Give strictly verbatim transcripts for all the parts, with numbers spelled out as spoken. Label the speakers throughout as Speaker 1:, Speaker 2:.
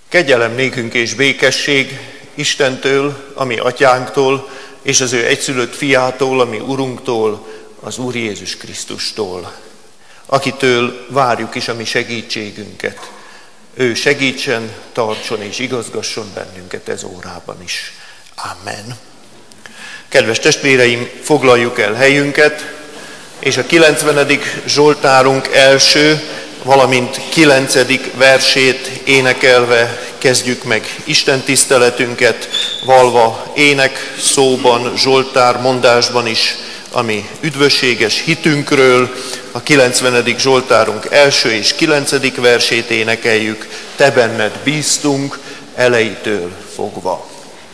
Speaker 1: Kegyelem nékünk és békesség Istentől, ami atyánktól, és az ő egyszülött fiától, ami Urunktól, az Úr Jézus Krisztustól, akitől várjuk is a mi segítségünket. Ő segítsen, tartson és igazgasson bennünket ez órában is. Amen. Kedves testvéreim, foglaljuk el helyünket, és a kilencvenedik Zsoltárunk első, valamint kilencedik versét énekelve kezdjük meg Isten tiszteletünket, valva ének, szóban, zsoltár, mondásban is, ami üdvösséges hitünkről. A kilencvenedik Zsoltárunk első és kilencedik versét énekeljük, te benned bíztunk elejétől fogva.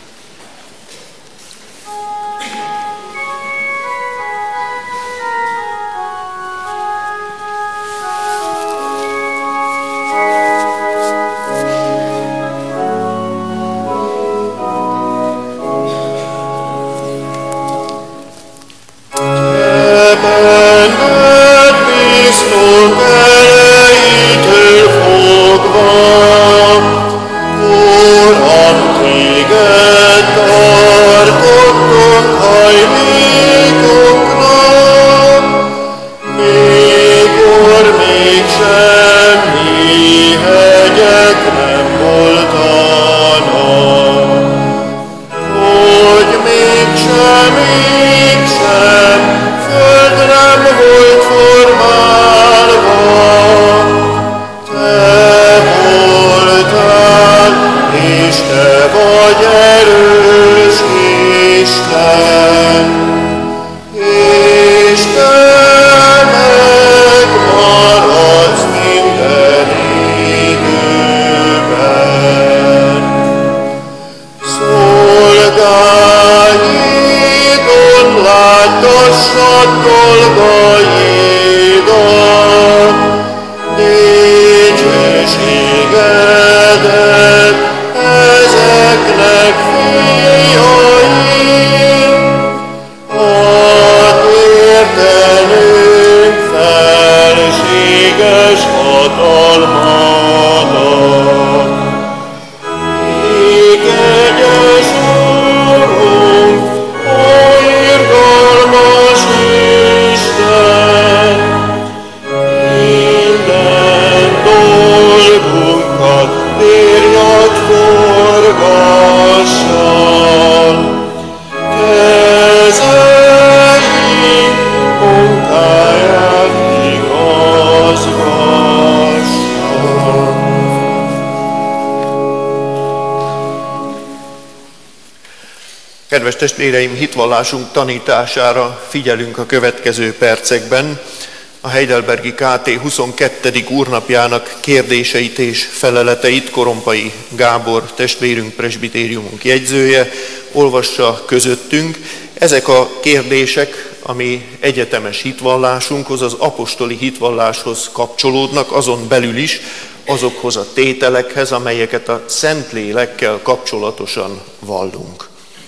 Speaker 1: Kedves testvéreim, hitvallásunk tanítására figyelünk a következő percekben. A Heidelbergi ká té huszonkettedik úrnapjának kérdéseit és feleleteit Korompai Gábor testvérünk, presbitériumunk jegyzője olvassa közöttünk. Ezek a kérdések, ami egyetemes hitvallásunkhoz, az apostoli hitvalláshoz kapcsolódnak, azon belül is azokhoz a tételekhez, amelyeket a Szentlélekkel kapcsolatosan vallunk.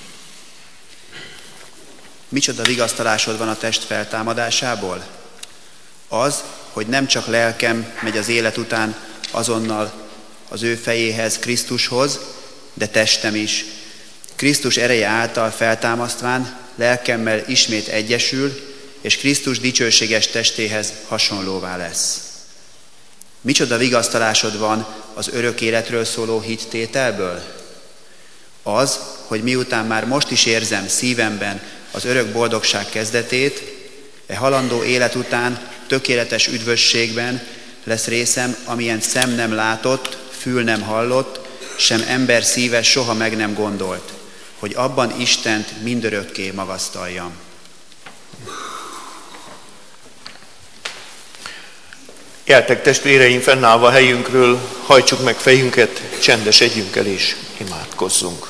Speaker 2: Micsoda vigasztalásod van a test feltámadásából? Az, hogy nem csak lelkem megy az élet után azonnal az ő fejéhez, Krisztushoz, de testem is. Krisztus ereje által feltámasztván lelkemmel ismét egyesül, és Krisztus dicsőséges testéhez hasonlóvá lesz. Micsoda vigasztalásod van az örök életről szóló hittételből? Az, hogy miután már most is érzem szívemben az örök boldogság kezdetét, e halandó élet után tökéletes üdvösségben lesz részem, amilyen szem nem látott, fül nem hallott, sem ember szíve soha meg nem gondolt, hogy abban Istent mindörökké magasztaljam.
Speaker 1: Gyertek testvéreim, fennállva helyünkről, hajtsuk meg fejünket, csendesedjünk el és imádkozzunk.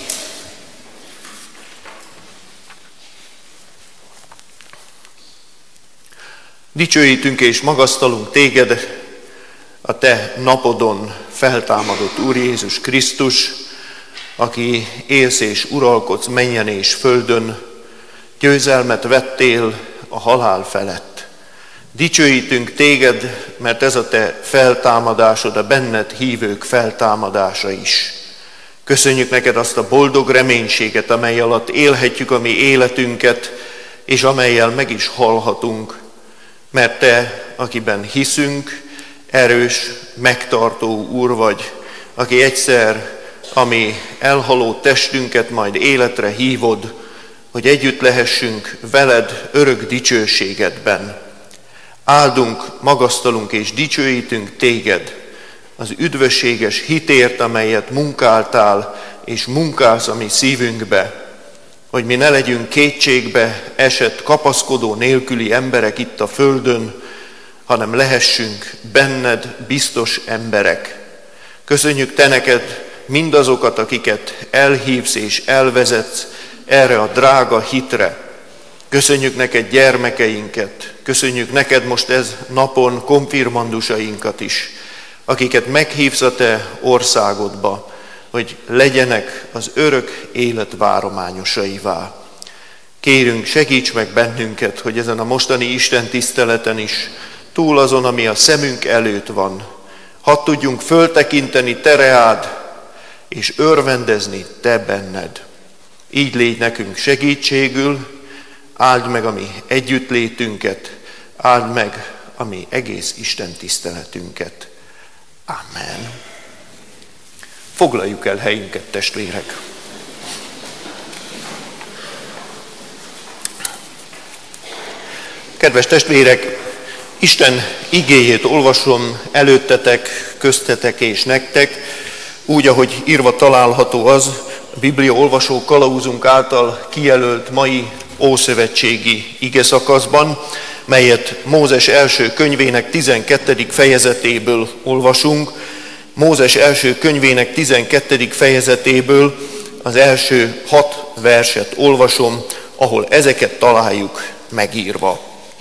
Speaker 1: Dicsőítünk és magasztalunk téged, a te napodon feltámadott Úr Jézus Krisztus, aki élsz és uralkodsz mennyen és földön, győzelmet vettél a halál felett. Dicsőítünk téged, mert ez a te feltámadásod, a benned hívők feltámadása is. Köszönjük neked azt a boldog reménységet, amely alatt élhetjük a mi életünket, és amellyel meg is halhatunk, mert te, akiben hiszünk, erős, megtartó Úr vagy, aki egyszer a mi elhaló testünket majd életre hívod, hogy együtt lehessünk veled örök dicsőségedben. Áldunk, magasztalunk és dicsőítünk téged az üdvösséges hitért, amelyet munkáltál és munkálsz a mi szívünkbe, hogy mi ne legyünk kétségbe esett, kapaszkodó nélküli emberek itt a földön, hanem lehessünk benned biztos emberek. Köszönjük te neked mindazokat, akiket elhívsz és elvezetsz erre a drága hitre. Köszönjük neked gyermekeinket, köszönjük neked most ez napon konfirmandusainkat is, akiket meghívsz a te országodba, hogy legyenek az örök élet várományosaivá. Kérünk, segíts meg bennünket, hogy ezen a mostani Isten tiszteleten is, túl azon, ami a szemünk előtt van, hadd tudjunk föltekinteni te reád, és örvendezni te benned. Így légy nekünk segítségül, áld meg a mi együttlétünket, áld meg a mi egész Isten tiszteletünket. Amen. Foglaljuk el helyünket, testvérek! Kedves testvérek, Isten igéjét olvasom előttetek, köztetek és nektek, úgy, ahogy írva található az, a Biblia olvasó kalauzunk által kijelölt mai ószövetségi igeszakaszban, melyet Mózes első könyvének tizenkettedik fejezetéből olvasunk. Mózes első könyvének tizenkettedik fejezetéből az első hat verset olvasom, ahol ezeket találjuk megírva.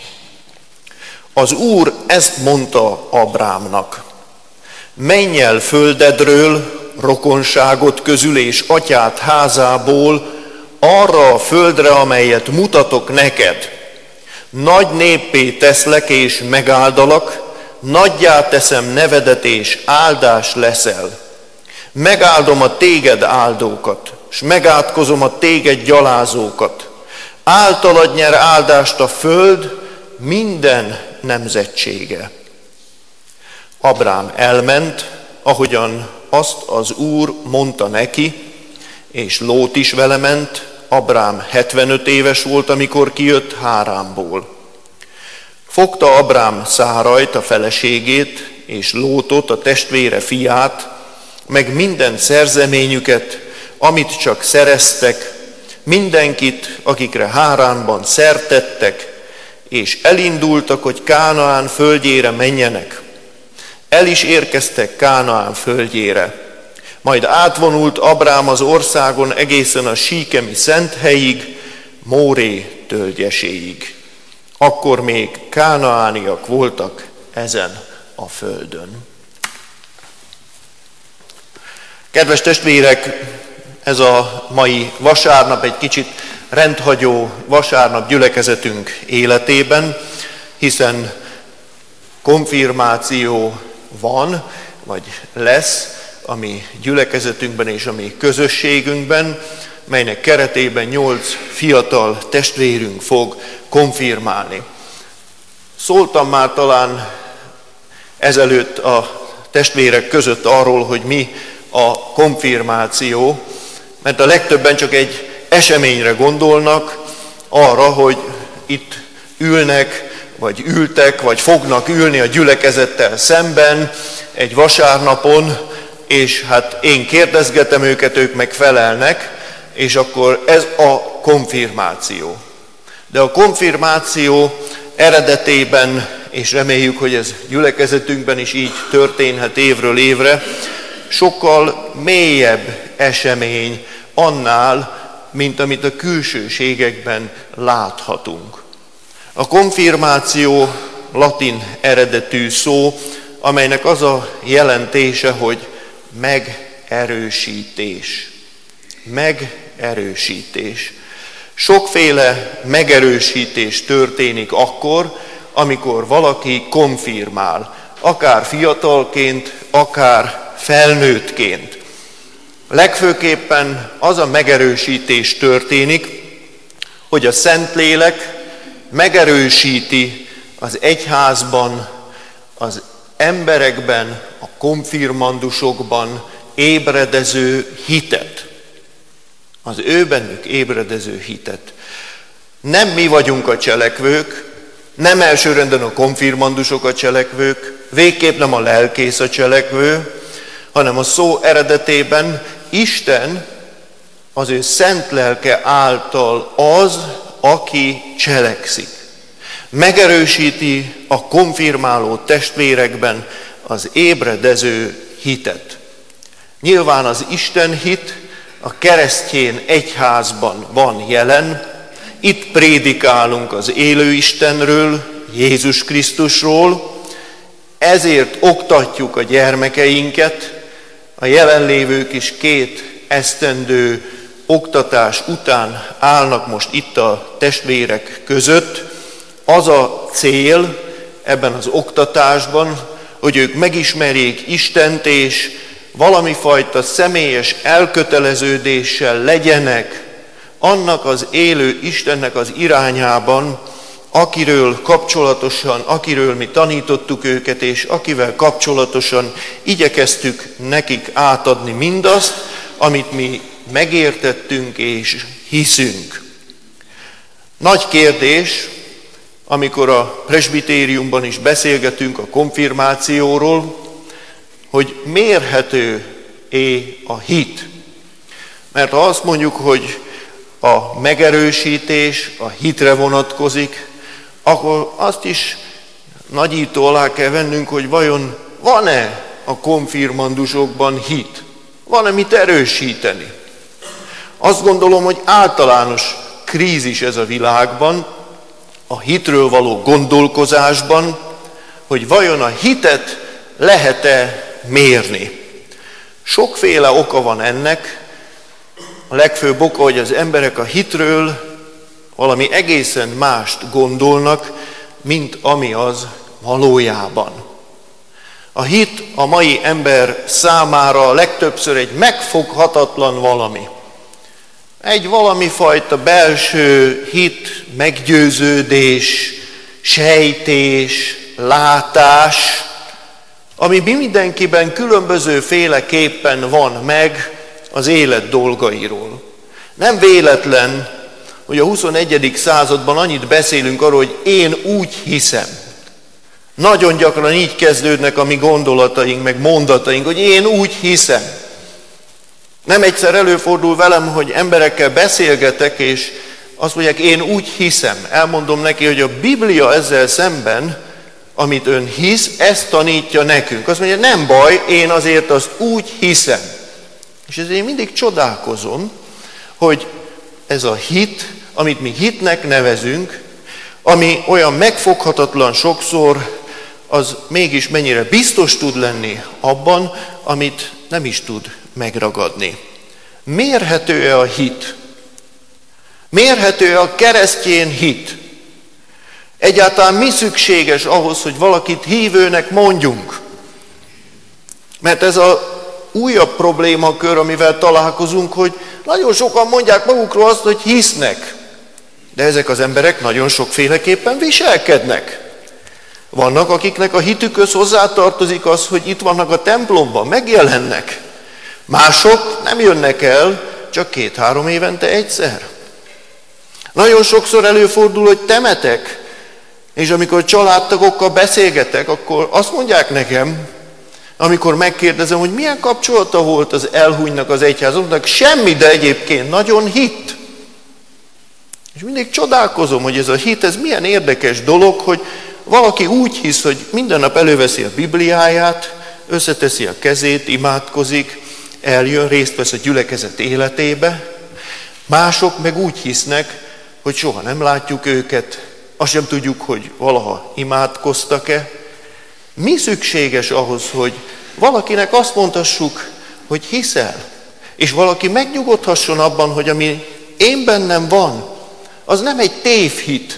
Speaker 1: Az Úr ezt mondta Abrámnak: menj el földedről, rokonságot közül és atyád házából arra a földre, amelyet mutatok neked. Nagy néppé teszlek és megáldalak, nagyjá teszem nevedet és áldás leszel. Megáldom a téged áldókat, s megátkozom a téged gyalázókat. Általad nyer áldást a föld minden nemzetsége. Abrám elment, ahogyan azt az Úr mondta neki, és Lót is vele ment. Abrám hetvenöt éves volt, amikor kijött Háránból. Fogta Abrám Szárajt, a feleségét, és Lótot, a testvére fiát, meg minden szerzeményüket, amit csak szereztek, mindenkit, akikre Háránban szert tettek, és elindultak, hogy Kánaán földjére menjenek. El is érkeztek Kánaán földjére. Majd átvonult Abrám az országon egészen a síkemi szenthelyig, Móré tölgyeséig. Akkor még kánaániak voltak ezen a földön. Kedves testvérek, ez a mai vasárnap egy kicsit rendhagyó vasárnap gyülekezetünk életében, hiszen konfirmáció van, vagy lesz a mi gyülekezetünkben és a mi közösségünkben, melynek keretében nyolc fiatal testvérünk fog konfirmálni. Szóltam már talán ezelőtt a testvérek között arról, hogy mi a konfirmáció, mert a legtöbben csak egy eseményre gondolnak, arra, hogy itt ülnek, vagy ültek, vagy fognak ülni a gyülekezettel szemben egy vasárnapon, és hát én kérdezgetem őket, ők meg felelnek, és akkor ez a konfirmáció. De a konfirmáció eredetében, és reméljük, hogy ez gyülekezetünkben is így történhet évről évre, sokkal mélyebb esemény annál, mint amit a külsőségekben láthatunk. A konfirmáció latin eredetű szó, amelynek az a jelentése, hogy megerősítés. Megerősítés. Sokféle megerősítés történik akkor, amikor valaki konfirmál, akár fiatalként, akár felnőttként. Legfőképpen az a megerősítés történik, hogy a Szentlélek megerősíti az egyházban, az emberekben, a konfirmandusokban ébredező hitet. Az ő bennük ébredező hitet. Nem mi vagyunk a cselekvők, nem elsőrendben a konfirmandusok a cselekvők, végképp nem a lelkész a cselekvő, hanem a szó eredetében Isten az ő szent lelke által az, aki cselekszik. Megerősíti a konfirmáló testvérekben az ébredező hitet. Nyilván az Isten hit a keresztény egyházban van jelen, itt prédikálunk az élő Istenről, Jézus Krisztusról, ezért oktatjuk a gyermekeinket, a jelenlévők is két esztendő oktatás után állnak most itt a testvérek között. Az a cél ebben az oktatásban, hogy ők megismerjék Istent, és valami fajta személyes elköteleződéssel legyenek annak az élő Istennek az irányában, akiről kapcsolatosan, akiről mi tanítottuk őket, és akivel kapcsolatosan igyekeztük nekik átadni mindazt, amit mi megértettünk és hiszünk. Nagy kérdés, amikor a presbitériumban is beszélgetünk a konfirmációról, hogy mérhető-é a hit. Mert ha azt mondjuk, hogy a megerősítés a hitre vonatkozik, akkor azt is nagyító alá kell vennünk, hogy vajon van-e a konfirmandusokban hit? Van-e mit erősíteni? Azt gondolom, hogy általános krízis ez a világban, a hitről való gondolkozásban, hogy vajon a hitet lehet-e mérni. Sokféle oka van ennek. A legfőbb oka, hogy az emberek a hitről valami egészen mást gondolnak, mint ami az valójában. A hit a mai ember számára legtöbbször egy megfoghatatlan valami. Egy valami fajta belső hit, meggyőződés, sejtés, látás, ami mindenkiben különbözőféleképpen van meg az élet dolgairól. Nem véletlen, hogy a huszonegyedik században annyit beszélünk arról, hogy én úgy hiszem. Nagyon gyakran így kezdődnek a mi gondolataink, meg mondataink, hogy én úgy hiszem. Nem egyszer előfordul velem, hogy emberekkel beszélgetek, és azt mondják, én úgy hiszem. Elmondom neki, hogy a Biblia ezzel szemben, amit ön hisz, ezt tanítja nekünk. Azt mondja, nem baj, én azért azt úgy hiszem. És ezért én mindig csodálkozom, hogy ez a hit, amit mi hitnek nevezünk, ami olyan megfoghatatlan sokszor, az mégis mennyire biztos tud lenni abban, amit nem is tud megragadni. Mérhető-e a hit? Mérhető-e a keresztény hit? Egyáltalán mi szükséges ahhoz, hogy valakit hívőnek mondjunk? Mert ez a újabb problémakör, amivel találkozunk, hogy nagyon sokan mondják magukról azt, hogy hisznek. De ezek az emberek nagyon sokféleképpen viselkednek. Vannak, akiknek a hitükhöz hozzátartozik az, hogy itt vannak a templomban, megjelennek. Mások nem jönnek el, csak két-három évente egyszer. Nagyon sokszor előfordul, hogy temetek, és amikor családtagokkal beszélgetek, akkor azt mondják nekem, amikor megkérdezem, hogy milyen kapcsolata volt az elhunynak az egyházaknak, semmi, de egyébként nagyon hitt. És mindig csodálkozom, hogy ez a hit, ez milyen érdekes dolog, hogy valaki úgy hisz, hogy minden nap előveszi a Bibliáját, összeteszi a kezét, imádkozik, eljön, részt vesz a gyülekezet életébe. Mások meg úgy hisznek, hogy soha nem látjuk őket, azt sem tudjuk, hogy valaha imádkoztak-e. Mi szükséges ahhoz, hogy valakinek azt mondhassuk, hogy hiszel, és valaki megnyugodhasson abban, hogy ami én bennem van, az nem egy tévhit,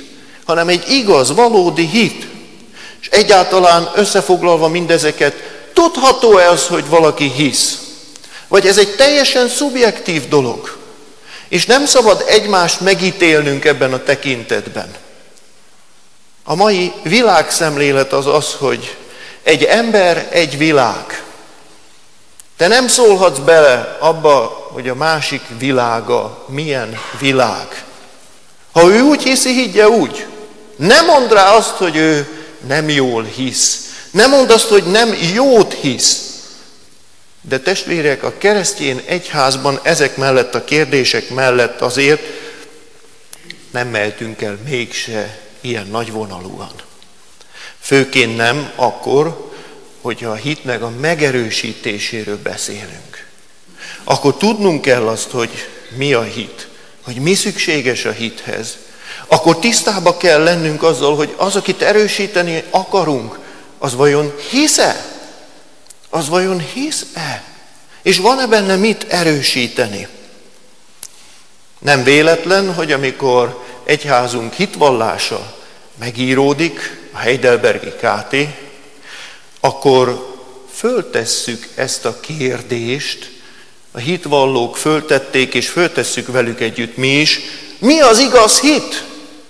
Speaker 1: hanem egy igaz, valódi hit. És egyáltalán összefoglalva mindezeket, tudható-e az, hogy valaki hisz? Vagy ez egy teljesen szubjektív dolog? És nem szabad egymást megítélnünk ebben a tekintetben. A mai világszemlélet az az, hogy egy ember, egy világ. Te nem szólhatsz bele abba, hogy a másik világa milyen világ. Ha ő úgy hiszi, higgye úgy. Ne mondd rá azt, hogy ő nem jól hisz. Ne mondd azt, hogy nem jót hisz. De testvérek, a keresztény egyházban ezek mellett, a kérdések mellett azért nem mehetünk el mégse ilyen nagyvonalúan. Főként nem akkor, hogyha a hitnek a megerősítéséről beszélünk. Akkor tudnunk kell azt, hogy mi a hit, hogy mi szükséges a hithez. Akkor tisztába kell lennünk azzal, hogy az, akit erősíteni akarunk, az vajon hisz-e? Az vajon hisz-e? És van-e benne mit erősíteni? Nem véletlen, hogy amikor egyházunk hitvallása megíródik, a Heidelbergi ká té, akkor föltesszük ezt a kérdést, a hitvallók föltették, és föltesszük velük együtt mi is, mi az igaz hit?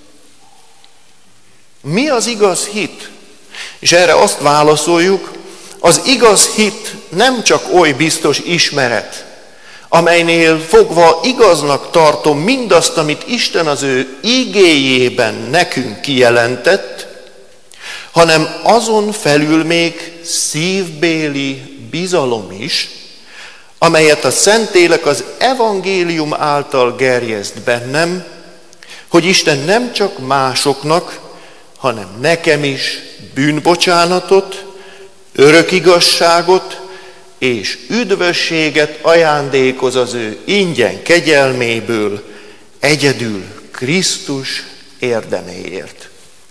Speaker 1: Mi az igaz hit? És erre azt válaszoljuk, az igaz hit nem csak oly biztos ismeret, amelynél fogva igaznak tartom mindazt, amit Isten az ő igéjében nekünk kijelentett, hanem azon felül még szívbéli bizalom is, amelyet a Szentlélek az evangélium által gerjeszt bennem, hogy Isten nem csak másoknak, hanem nekem is bűnbocsánatot, örök igazságot és üdvösséget ajándékoz az ő ingyen kegyelméből, egyedül Krisztus érdeméért.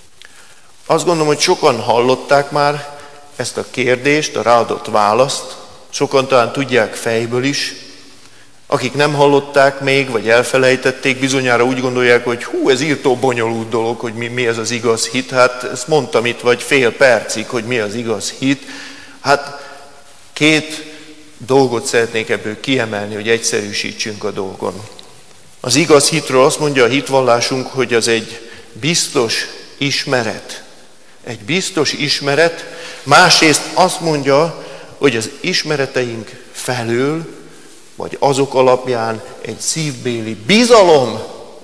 Speaker 1: Azt gondolom, hogy sokan hallották már ezt a kérdést, a ráadott választ, sokan talán tudják fejből is, akik nem hallották még, vagy elfelejtették, bizonyára úgy gondolják, hogy hú, ez írtó bonyolult dolog, hogy mi, mi ez az igaz hit. Hát ezt mondtam itt, vagy fél percig, hogy mi az igaz hit. Hát két dolgot szeretnék ebből kiemelni, hogy egyszerűsítsünk a dolgon. Az igaz hitről azt mondja a hitvallásunk, hogy az egy biztos ismeret. Egy biztos ismeret, másrészt azt mondja, hogy az ismereteink felől, vagy azok alapján egy szívbéli bizalom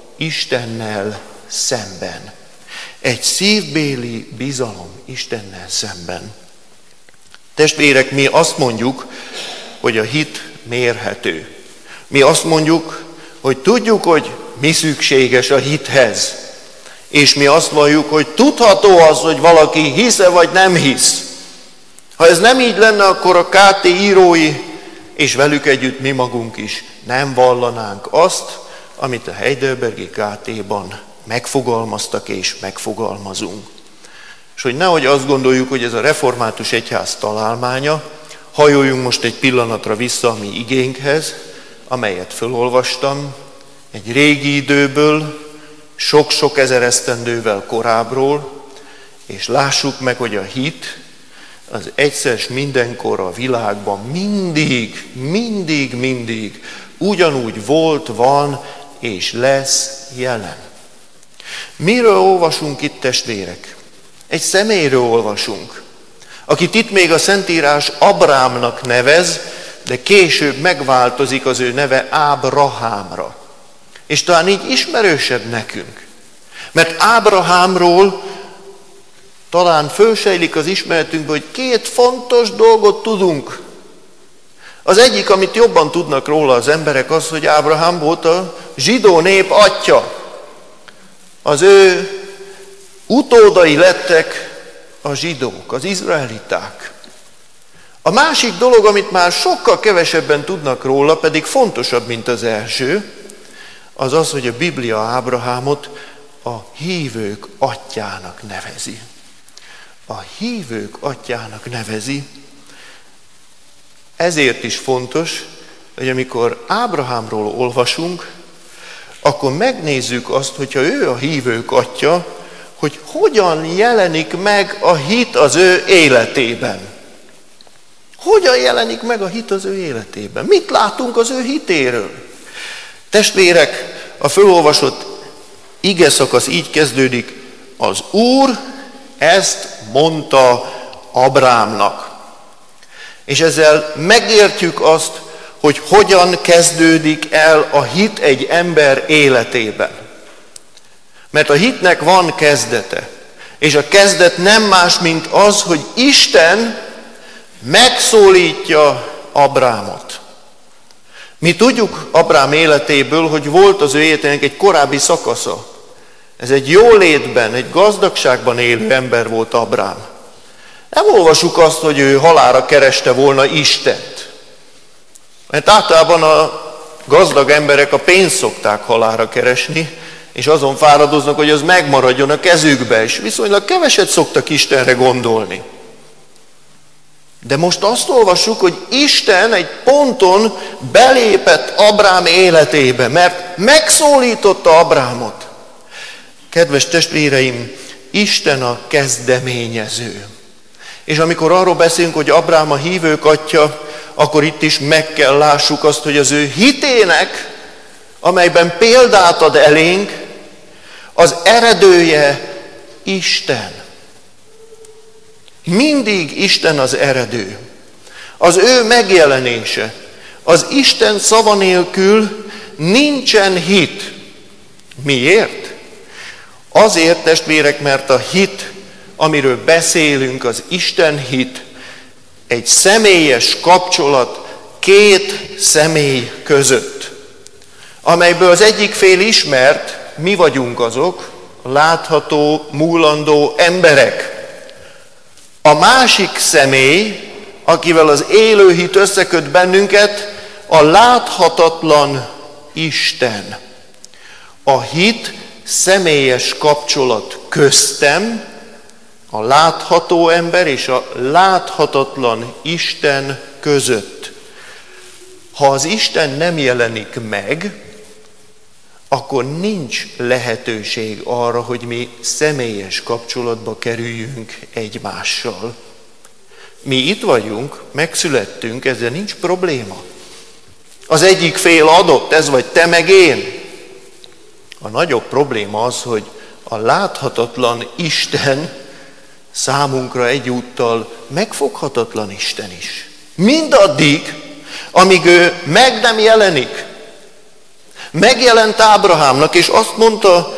Speaker 1: Istennel szemben. Egy szívbéli bizalom Istennel szemben. Testvérek, mi azt mondjuk, hogy a hit mérhető. Mi azt mondjuk, hogy tudjuk, hogy mi szükséges a hithez. És mi azt valljuk, hogy tudható az, hogy valaki hisz-e vagy nem hisz. Ha ez nem így lenne, akkor a ká té írói, és velük együtt mi magunk is nem vallanánk azt, amit a Heidelbergi ká té-ban megfogalmaztak és megfogalmazunk. És hogy nehogy azt gondoljuk, hogy ez a református egyház találmánya, hajoljunk most egy pillanatra vissza a mi igénkhez, amelyet fölolvastam, egy régi időből, sok-sok ezer esztendővel korábbról, és lássuk meg, hogy a hit az egyszer s mindenkor a világban mindig, mindig, mindig ugyanúgy volt, van és lesz jelen. Miről olvasunk itt, testvérek? Egy személyről olvasunk, akit itt még a Szentírás Abrámnak nevez, de később megváltozik az ő neve Ábrahámra. És talán így ismerősebb nekünk. Mert Ábrahámról talán fölsejlik az ismeretünkbe, hogy két fontos dolgot tudunk. Az egyik, amit jobban tudnak róla az emberek, az, hogy Ábrahám volt a zsidó nép atya. Az ő utódai lettek a zsidók, az izraeliták. A másik dolog, amit már sokkal kevesebben tudnak róla, pedig fontosabb, mint az első, az az, hogy a Biblia Ábrahámot a hívők atyjának nevezi. A hívők atyjának nevezi. Ezért is fontos, hogy amikor Ábrahámról olvasunk, akkor megnézzük azt, hogyha ő a hívők atya, hogy hogyan jelenik meg a hit az ő életében. Hogyan jelenik meg a hit az ő életében? Mit látunk az ő hitéről? Testvérek, a fölolvasott ige szakasz így kezdődik: az Úr ezt mondta Ábrámnak. És ezzel megértjük azt, hogy hogyan kezdődik el a hit egy ember életében. Mert a hitnek van kezdete. És a kezdet nem más, mint az, hogy Isten megszólítja Ábrámot. Mi tudjuk Ábrám életéből, hogy volt az ő életének egy korábbi szakasza. Ez egy jólétben, egy gazdagságban élő ember volt Ábrám. Nem olvasjuk azt, hogy ő halálra kereste volna Istent. Mert általában a gazdag emberek a pénzt szokták halálra keresni, és azon fáradoznak, hogy az megmaradjon a kezükbe, és viszonylag keveset szoktak Istenre gondolni. De most azt olvassuk, hogy Isten egy ponton belépett Ábrám életébe, mert megszólította Ábrámot. Kedves testvéreim, Isten a kezdeményező. És amikor arról beszélünk, hogy Ábrám a hívők atya, akkor itt is meg kell lássuk azt, hogy az ő hitének, amelyben példát ad elénk, az eredője Isten. Mindig Isten az eredő. Az ő megjelenése. Az Isten szava nélkül nincsen hit. Miért? Azért, testvérek, mert a hit, amiről beszélünk, az Isten hit, egy személyes kapcsolat két személy között, amelyből az egyik fél ismert, mi vagyunk azok, látható, múlandó emberek. A másik személy, akivel az élő hit összeköt bennünket, a láthatatlan Isten. A hit személyes kapcsolat köztem, a látható ember és a láthatatlan Isten között. Ha az Isten nem jelenik meg, akkor nincs lehetőség arra, hogy mi személyes kapcsolatba kerüljünk egymással. Mi itt vagyunk, megszülettünk, ezzel nincs probléma. Az egyik fél adott, ez vagy te meg én. A nagyobb probléma az, hogy a láthatatlan Isten számunkra egyúttal megfoghatatlan Isten is. Mindaddig, amíg ő meg nem jelenik. Megjelent Ábrahámnak, és azt mondta,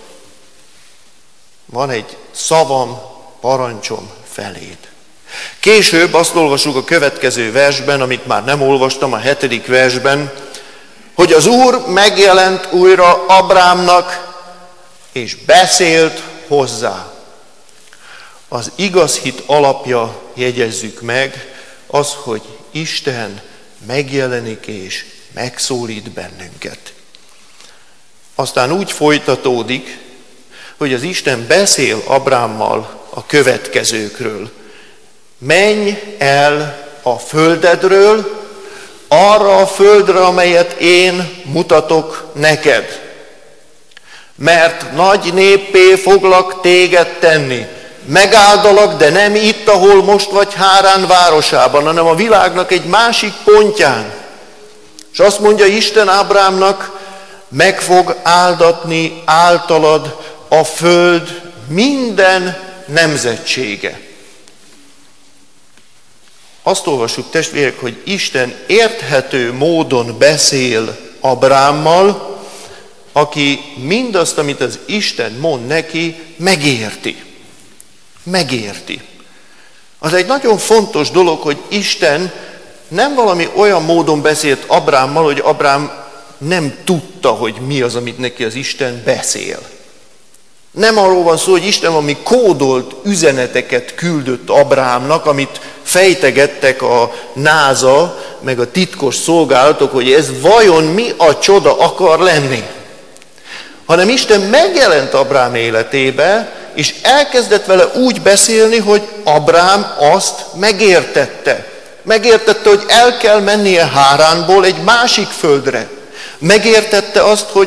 Speaker 1: van egy szavam, parancsom feléd. Később azt olvasjuk a következő versben, amit már nem olvastam, a hetedik versben, hogy az Úr megjelent újra Ábrámnak, és beszélt hozzá. Az igaz hit alapja, jegyezzük meg, az, hogy Isten megjelenik és megszólít bennünket. Aztán úgy folytatódik, hogy az Isten beszél Ábrámmal a következőkről. Menj el a földedről, arra a földre, amelyet én mutatok neked. Mert nagy néppé foglak téged tenni. Megáldalak, de nem itt, ahol most vagy Hárán városában, hanem a világnak egy másik pontján. És azt mondja Isten Ábrámnak, meg fog áldatni általad a föld minden nemzetsége. Azt olvassuk, testvérek, hogy Isten érthető módon beszél Ábrámmal, aki mindazt, amit az Isten mond neki, megérti. Megérti. Az egy nagyon fontos dolog, hogy Isten nem valami olyan módon beszélt Ábrámmal, hogy Ábrám nem tudta, hogy mi az, amit neki az Isten beszél. Nem arról van szó, hogy Isten valami kódolt üzeneteket küldött Ábrámnak, amit fejtegettek a náza, meg a titkos szolgálatok, hogy ez vajon mi a csoda akar lenni. Hanem Isten megjelent Ábrám életébe, és elkezdett vele úgy beszélni, hogy Ábrám azt megértette. Megértette, hogy el kell mennie Háránból egy másik földre. Megértette azt, hogy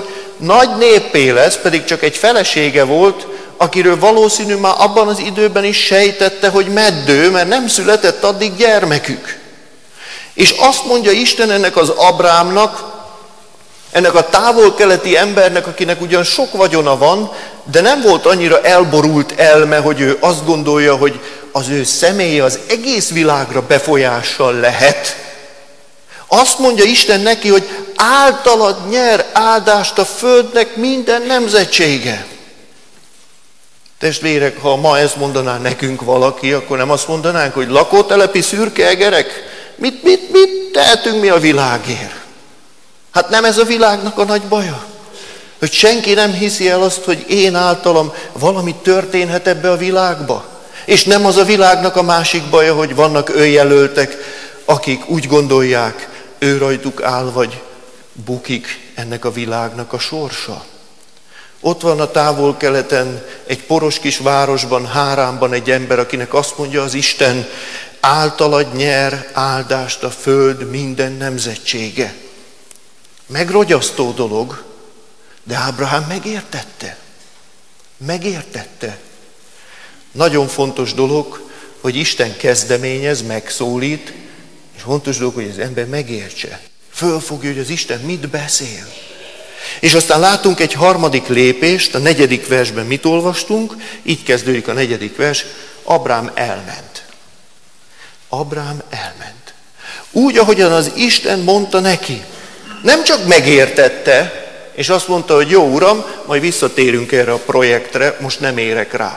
Speaker 1: nagy néppé lesz, pedig csak egy felesége volt, akiről valószínű már abban az időben is sejtette, hogy meddő, mert nem született addig gyermekük. És azt mondja Isten ennek az Abrámnak, ennek a távol-keleti embernek, akinek ugyan sok vagyona van, de nem volt annyira elborult elme, hogy ő azt gondolja, hogy az ő személye az egész világra befolyással lehet. Azt mondja Isten neki, hogy általad nyer áldást a földnek minden nemzetsége. Testvérek, ha ma ezt mondaná nekünk valaki, akkor nem azt mondanánk, hogy lakótelepi szürke egerek? Mit, mit, mit tehetünk mi a világért? Hát nem ez a világnak a nagy baja? Hogy senki nem hiszi el azt, hogy én általam valami történhet ebbe a világba. És nem az a világnak a másik baja, hogy vannak önjelöltek, akik úgy gondolják, ő rajtuk áll, vagy bukik ennek a világnak a sorsa. Ott van a távol-keleten, egy poros kis városban, Háránban egy ember, akinek azt mondja az Isten, általad nyer áldást a föld minden nemzetsége. Megrogyasztó dolog, de Ábrahám megértette. Megértette. Nagyon fontos dolog, hogy Isten kezdeményez, megszólít, és fontos dolog, hogy az ember megértse. Fölfogja, hogy az Isten mit beszél. És aztán látunk egy harmadik lépést, a negyedik versben mit olvastunk, így kezdődik a negyedik vers, Abrám elment. Abrám elment. Úgy, ahogyan az Isten mondta neki. Nem csak megértette, és azt mondta, hogy jó uram, majd visszatérünk erre a projektre, most nem érek rá.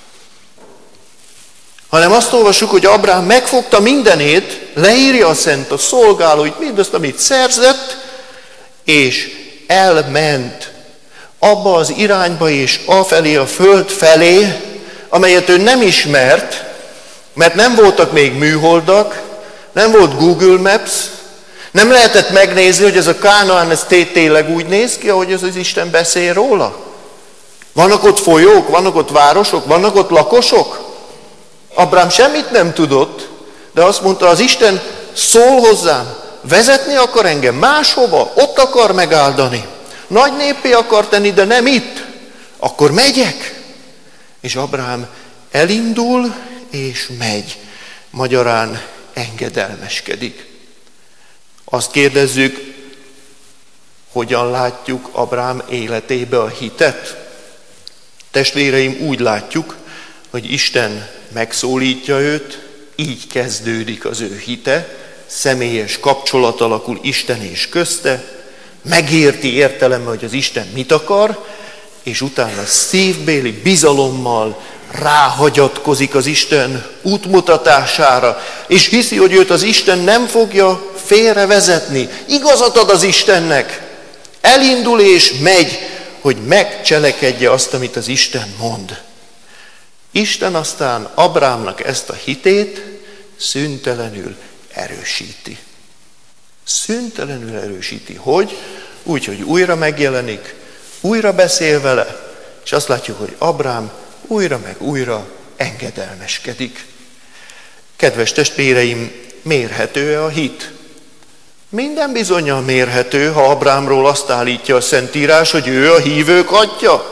Speaker 1: Hanem azt olvassuk, hogy Abrám megfogta mindenét, leírja a szent a szolgálóit, mindazt, amit szerzett, és elment abba az irányba és afelé a föld felé, amelyet ő nem ismert, mert nem voltak még műholdak, nem volt Google Maps, nem lehetett megnézni, hogy ez a Kánaán, ez tényleg úgy néz ki, ahogy ez az Isten beszél róla. Vannak ott folyók, vannak ott városok, vannak ott lakosok. Abrám semmit nem tudott, de azt mondta, az Isten szól hozzám, vezetni akar engem máshova, ott akar megáldani. Nagy néppé akar tenni, de nem itt. Akkor megyek. És Abrám elindul és megy. Magyarán engedelmeskedik. Azt kérdezzük, hogyan látjuk Abrám életébe a hitet? Testvéreim, úgy látjuk, hogy Isten megszólítja őt, így kezdődik az ő hite, személyes kapcsolat alakul Isten és közte, megérti értelemmel, hogy az Isten mit akar, és utána szívbéli bizalommal ráhagyatkozik az Isten útmutatására, és hiszi, hogy őt az Isten nem fogja félrevezetni. Igazat ad az Istennek. Elindul és megy, hogy megcselekedje azt, amit az Isten mond. Isten aztán Abrámnak ezt a hitét szüntelenül erősíti. Szüntelenül erősíti. Hogy? Úgy, hogy újra megjelenik, újra beszél vele, és azt látjuk, hogy Abrám újra meg újra engedelmeskedik. Kedves testvéreim, mérhető-e a hit? Minden bizonnyal mérhető, ha Abrámról azt állítja a Szentírás, hogy ő a hívők atya.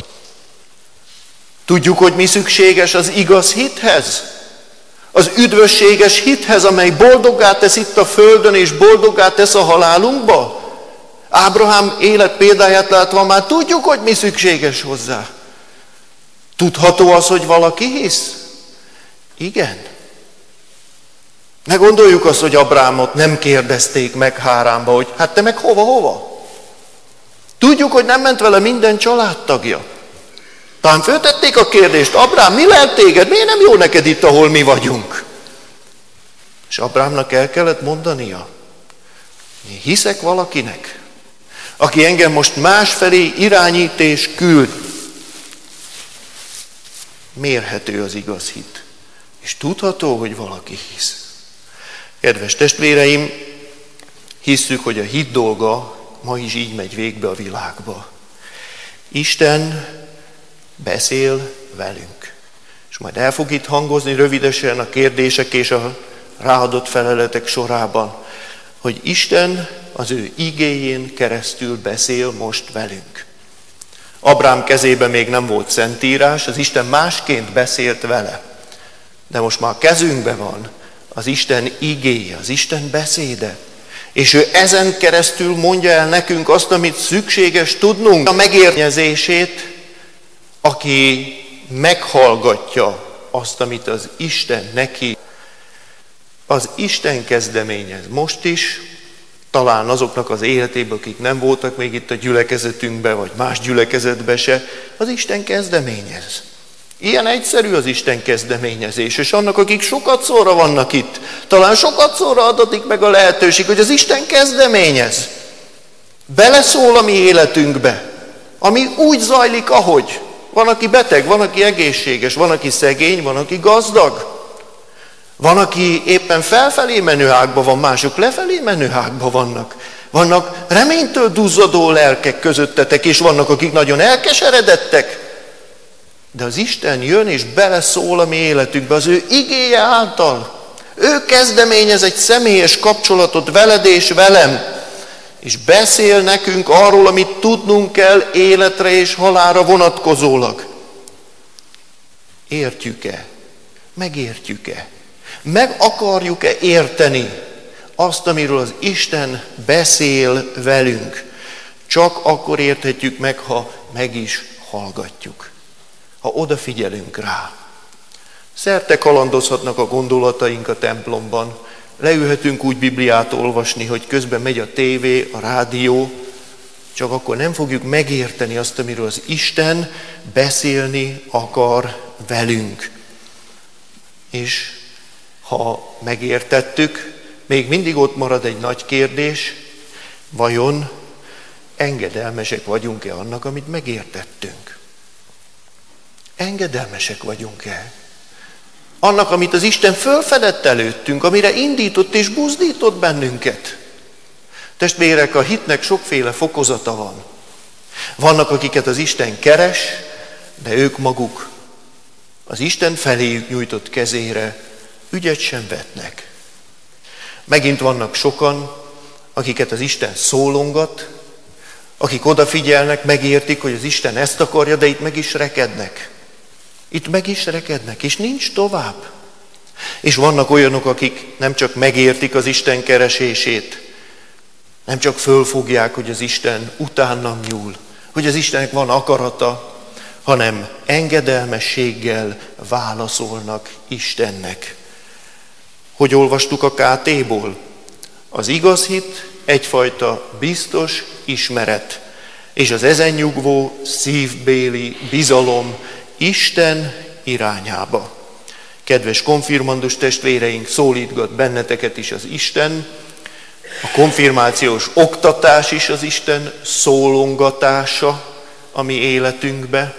Speaker 1: Tudjuk, hogy mi szükséges az igaz hithez? Az üdvösséges hithez, amely boldoggá tesz itt a földön, és boldoggá tesz a halálunkba? Ábrahám élet példáját látva már tudjuk, hogy mi szükséges hozzá. Tudható az, hogy valaki hisz? Igen. Ne gondoljuk azt, hogy Abrámot nem kérdezték meg Háránba, hogy hát te meg hova-hova? Tudjuk, hogy nem ment vele minden családtagja. Talán föltették a kérdést, Abrám, mi lehet téged? Miért nem jó neked itt, ahol mi vagyunk? És Abrámnak el kellett mondania, én hiszek valakinek, aki engem most másfelé irányít és küld. Mérhető az igaz hit. És tudható, hogy valaki hisz. Kedves testvéreim, hisszük, hogy a hit dolga ma is így megy végbe a világba. Isten beszél velünk. És majd el fog itt hangozni rövidesen a kérdések és a ráadott feleletek sorában, hogy Isten az ő igéjén keresztül beszél most velünk. Abrám kezében még nem volt szentírás, az Isten másként beszélt vele. De most már a kezünkben van az Isten igéje, az Isten beszéde. És ő ezen keresztül mondja el nekünk azt, amit szükséges tudnunk, a megérnyezését, aki meghallgatja azt, amit az Isten neki. Az Isten kezdeményez most is, talán azoknak az életében, akik nem voltak még itt a gyülekezetünkben, vagy más gyülekezetben se, az Isten kezdeményez. Ilyen egyszerű az Isten kezdeményezés, és annak, akik sokat szóra vannak itt, talán sokat szóra adatik meg a lehetőség, hogy az Isten kezdeményez. Beleszól a mi életünkbe, ami úgy zajlik, ahogy. Van, aki beteg, van, aki egészséges, van, aki szegény, van, aki gazdag. Van, aki éppen felfelé menő ágban van, mások lefelé menő ágban vannak. Vannak reménytől duzzadó lelkek közöttetek, és vannak, akik nagyon elkeseredettek. De az Isten jön és beleszól a mi életünkbe az ő igéje által. Ő kezdeményez egy személyes kapcsolatot veled és velem, és beszél nekünk arról, amit tudnunk kell életre és halálra vonatkozólag. Értjük-e? Megértjük-e? Meg akarjuk-e érteni azt, amiről az Isten beszél velünk? Csak akkor érthetjük meg, ha meg is hallgatjuk. Ha odafigyelünk rá. Szerte kalandozhatnak a gondolataink a templomban. Leülhetünk úgy Bibliát olvasni, hogy közben megy a tévé, a rádió, csak akkor nem fogjuk megérteni azt, amiről az Isten beszélni akar velünk. És ha megértettük, még mindig ott marad egy nagy kérdés, vajon engedelmesek vagyunk-e annak, amit megértettünk? Engedelmesek vagyunk-e? Annak, amit az Isten fölfedett előttünk, amire indított és buzdított bennünket. Testvérek, a hitnek sokféle fokozata van. Vannak, akiket az Isten keres, de ők maguk az Isten feléjük nyújtott kezére ügyet sem vetnek. Megint vannak sokan, akiket az Isten szólongat, akik odafigyelnek, megértik, hogy az Isten ezt akarja, de itt meg is rekednek. Itt meg is rekednek, és nincs tovább. És vannak olyanok, akik nem csak megértik az Isten keresését, nem csak fölfogják, hogy az Isten utánam nyúl, hogy az Istennek van akarata, hanem engedelmességgel válaszolnak Istennek. Hogy olvastuk a ká té-ból? Az igaz hit egyfajta biztos ismeret, és az ezen nyugvó szívbéli bizalom Isten irányába. Kedves konfirmandus testvéreink, szólítgat benneteket is az Isten, a konfirmációs oktatás is az Isten szólongatása a mi életünkbe.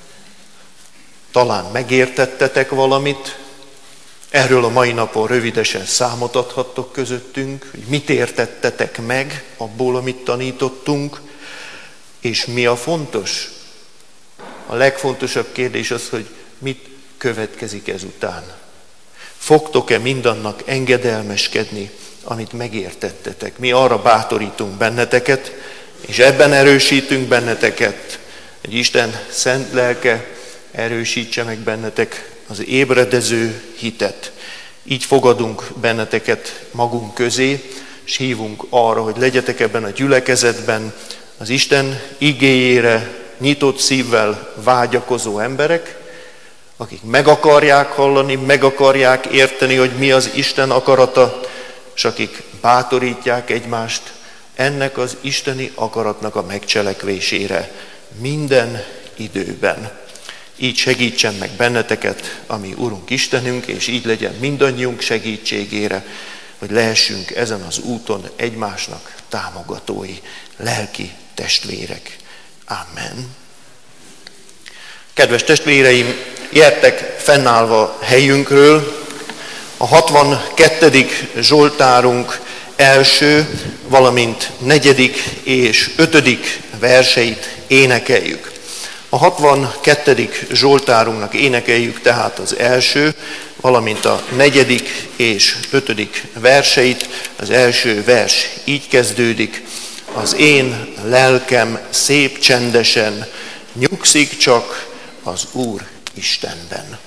Speaker 1: Talán megértettetek valamit, erről a mai napon rövidesen számot adhattok közöttünk, hogy mit értettetek meg abból, amit tanítottunk, és mi a fontos? A legfontosabb kérdés az, hogy mit következik ezután. Fogtok-e mindannak engedelmeskedni, amit megértettetek? Mi arra bátorítunk benneteket, és ebben erősítünk benneteket, hogy Isten szent lelke erősítse meg bennetek az ébredező hitet. Így fogadunk benneteket magunk közé, és hívunk arra, hogy legyetek ebben a gyülekezetben az Isten igéjére nyitott szívvel vágyakozó emberek, akik meg akarják hallani, meg akarják érteni, hogy mi az Isten akarata, és akik bátorítják egymást ennek az isteni akaratnak a megcselekvésére minden időben. Így segítsen meg benneteket, ami Urunk Istenünk, és így legyen mindannyiunk segítségére, hogy lehessünk ezen az úton egymásnak támogatói, lelki testvérek. Amen. Kedves testvéreim, gyertek fennállva helyünkről, a hatvankettedik Zsoltárunk első, valamint negyedik és ötödik verseit énekeljük. A hatvankettedik Zsoltárunknak énekeljük tehát az első valamint a negyedik és ötödik verseit. Az első vers így kezdődik: az én lelkem szép csendesen nyugszik csak az Úr Istenben.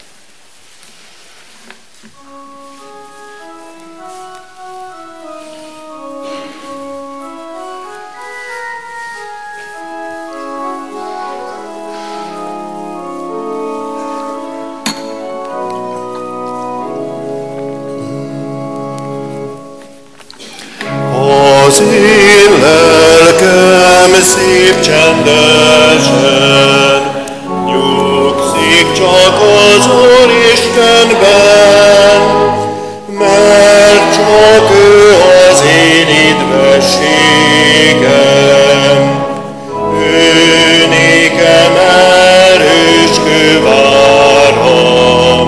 Speaker 3: Az én lelkem szép csendesen nyugszik csak az Úr Istenben, mert csak ő az én idvességem. Ő nékem erős kőváram,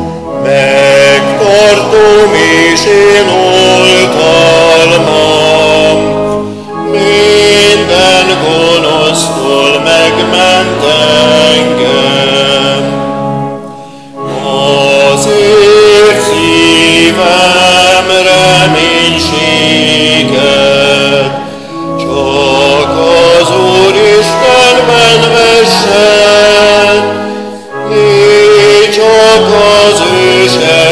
Speaker 3: megtartom és én oltalmam, minden gonosztól megment engem. Azért szívem reménységet, csak az Úr Istenben vessen, légy csak az ő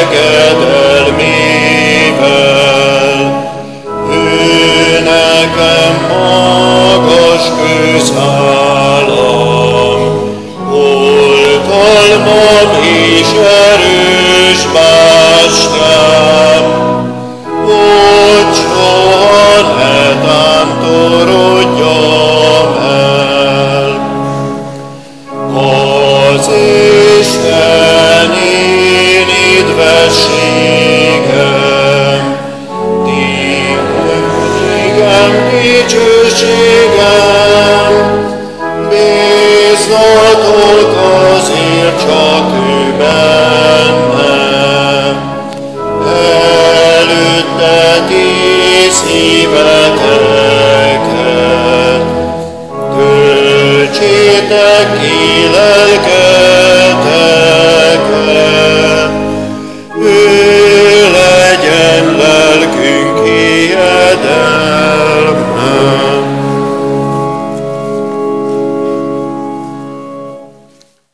Speaker 3: segedelmével. Ő nekem magas kőszálam, oltalmam és erős bástyám, hogy soha ne tántorodjam el. Az Isten én idvességem, dicsőségem, dicsőségem, bízzatok azért csak ő bennem. Előtte ti szíveteket, töltsétek ki lelketekkel,